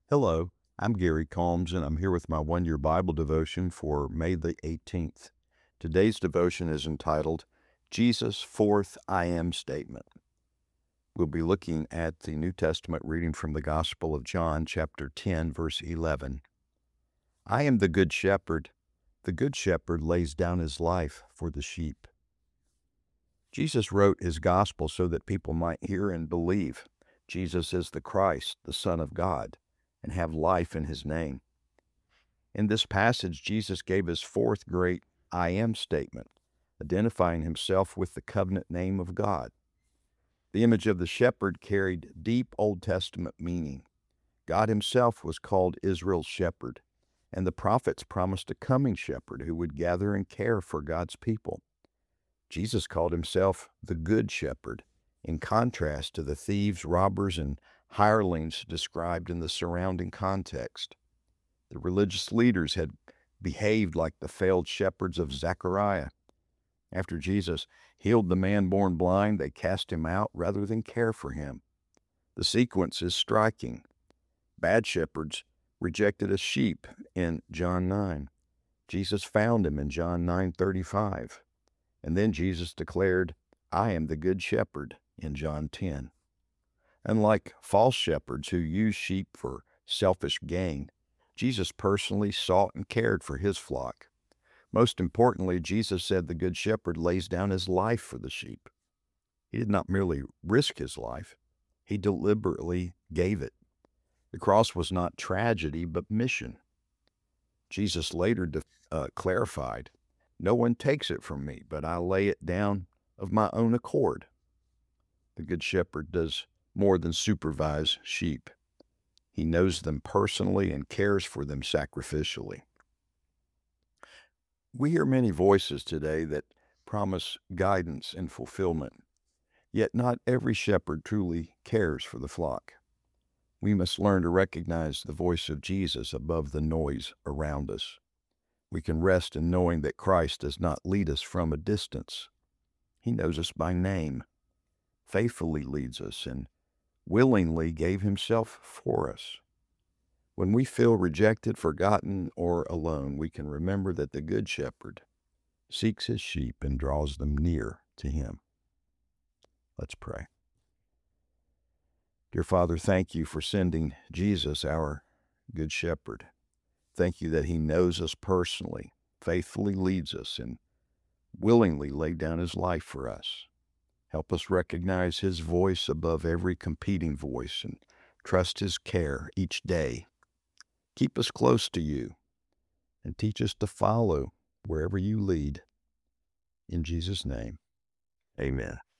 Hello, I'm Gary Combs, and I'm here with my one-year Bible devotion for May the 18th. Today's devotion is entitled, Jesus' Fourth I Am Statement. We'll be looking at the New Testament reading from the Gospel of John, chapter 10, verse 11. I am the good shepherd. The good shepherd lays down his life for the sheep. Jesus wrote his gospel so that people might hear and believe Jesus is the Christ, the Son of God, and have life in his name. In this passage, Jesus gave his fourth great I am statement, identifying himself with the covenant name of God. The image of the shepherd carried deep Old Testament meaning. God himself was called Israel's shepherd, and the prophets promised a coming shepherd who would gather and care for God's people. Jesus called himself the Good Shepherd, in contrast to the thieves, robbers, and hirelings described in the surrounding context. The religious leaders had behaved like the failed shepherds of Zechariah. After Jesus healed the man born blind, they cast him out rather than care for him. The sequence is striking. Bad shepherds rejected a sheep in John 9. Jesus found him in John 9:35. And then Jesus declared, I am the good shepherd in John 10. Unlike false shepherds who use sheep for selfish gain, Jesus personally sought and cared for his flock. Most importantly, Jesus said the good shepherd lays down his life for the sheep. He did not merely risk his life, he deliberately gave it. The cross was not tragedy, but mission. Jesus later clarified, no one takes it from me, but I lay it down of my own accord. The Good Shepherd does more than supervise sheep. He knows them personally and cares for them sacrificially. We hear many voices today that promise guidance and fulfillment, yet not every shepherd truly cares for the flock. We must learn to recognize the voice of Jesus above the noise around us. We can rest in knowing that Christ does not lead us from a distance. He knows us by name, faithfully leads us, and willingly gave himself for us. When we feel rejected, forgotten, or alone, we can remember that the Good Shepherd seeks his sheep and draws them near to him. Let's pray. Dear Father, thank you for sending Jesus, our Good Shepherd. Thank you that he knows us personally, faithfully leads us, and willingly laid down his life for us. Help us recognize his voice above every competing voice and trust his care each day. Keep us close to you and teach us to follow wherever you lead. In Jesus' name, amen.